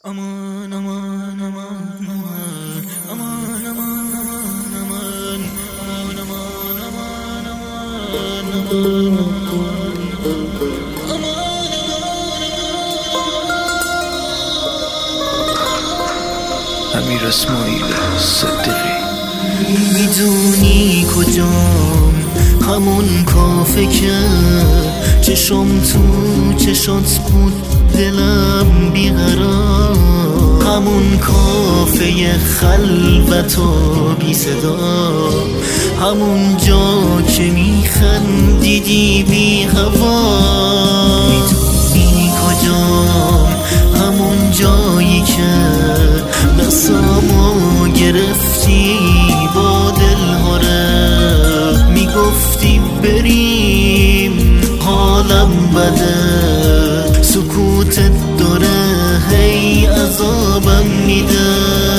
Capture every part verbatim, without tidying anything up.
aman aman aman aman aman aman aman aman aman aman aman امیر اسماعیل صدیقی. میدونی کجام؟ همون کافه که چشم تو چشات بود، دلم بیقرار. همون کافه خلوت و بی صدا، همون جا که میخندیدی بی هوا. میدونی کجام؟ همون جایی که دستامو گرفتی با دلهاره، میگفتی بریم حالم بده، سکوتت داره هی عذابم میده.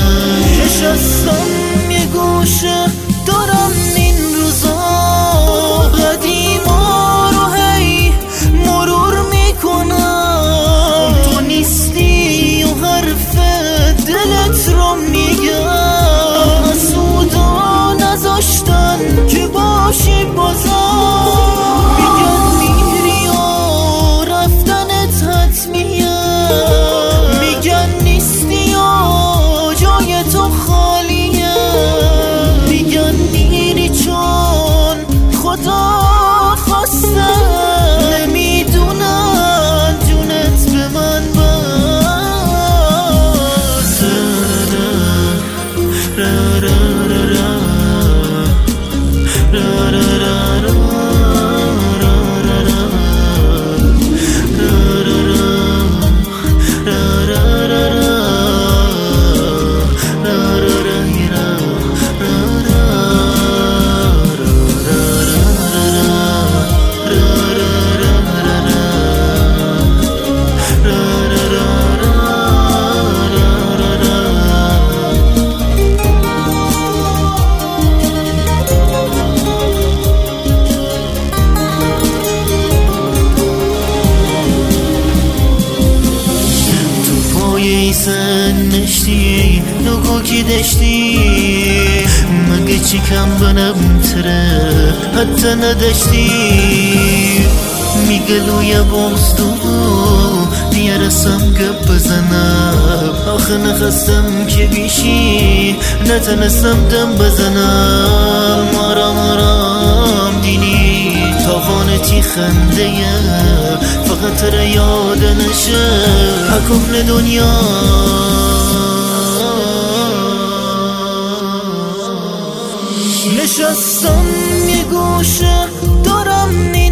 نشستم یه گوشه دارم این روزا قدیما رو هی مرور میکنم. تو نیستی و حرف دلت رو میگم، حسودا نذاشتن که باشی بازم. میگن میری و رفتنت حتمیه، میگن نیستی و جای تو خالیه، میگن میری چون خدا خواسته. نمیدونن جونت به من sen nشتی نگو کی دشتی مگه چی کم بنم تره حتی ندشتی. میگه لوی بوستو نیرسم گپ بزنم، آخه نخستم که بیشی نتنستم دم بزنم. آرام آرام دینی تاوانتی خنده فقط تره یاد نشه حکم دنیا. نشستم یه گوشه دارم